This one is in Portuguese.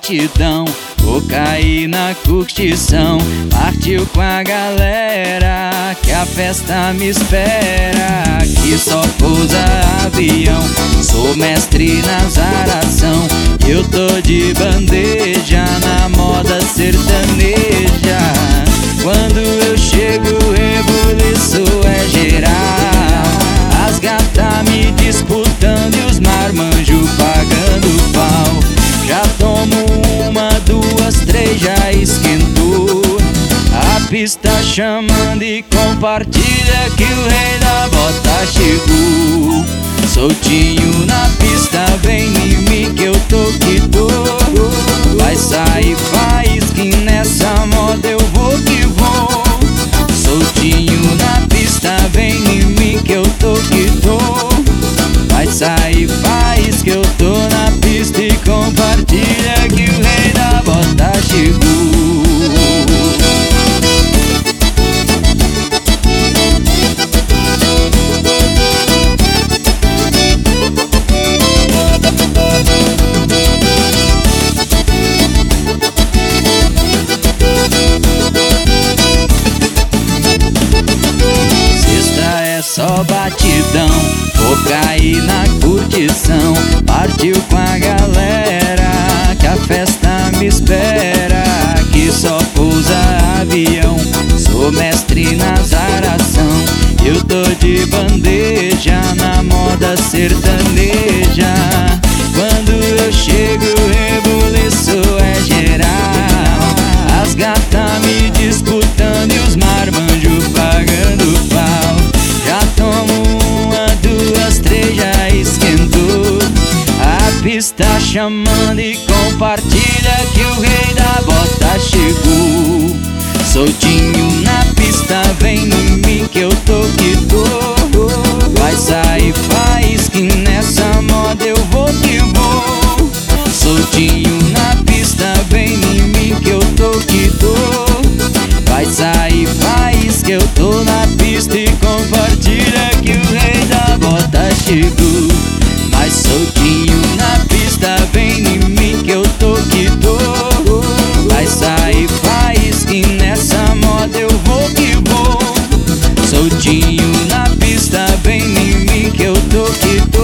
batidão, vou cair na curtição. Partiu com a galera, que a festa me espera. Aqui só pousa avião, sou mestre na zaração. Eu tô de bandeja na moda sertaneja. Quando eu chego, o rebuliço é geral. As gatas me disputando e os marmanjos pagando pau. Já tomo uma, duas, três, já esquentou. A pista chamando e compartilha que o rei da bota chegou. Soltinho na pista, vem em mim que eu tô que tô. Vai sair faísca e nessa moda eu vou que vou. Soltinho na pista, vem em mim que eu tô que tô. Vai sair faísca que eu tô na pista e compartilha que o rei da bota chegou. Só batidão, vou cair na curtição. Partiu com a galera, que a festa me espera. Aqui só pousa avião, sou mestre na zaração. Eu tô de bandeja na moda sertaneja. Quando eu chego, o rebuliço é geral. As gatas me disputando e os marmanjos pagando pau. Já tomo uma, duas, três, já esquentou. A pista chamando e compartilha que o rei da bota chegou. Soltinho na pista, vem em mim que eu tô que tô. Vai sair faísca e nessa moda eu vou que vou. Soltinho na pista, vem em mim que eu tô que tô. Vai sair faísca, eu tô na pista e compartilha que o rei da bota chegou. Mas soltinho na pista, vem em mim que eu tô que tô. Vai sair faísca e nessa moda eu vou que vou. Soltinho na pista, vem em mim que eu tô que tô.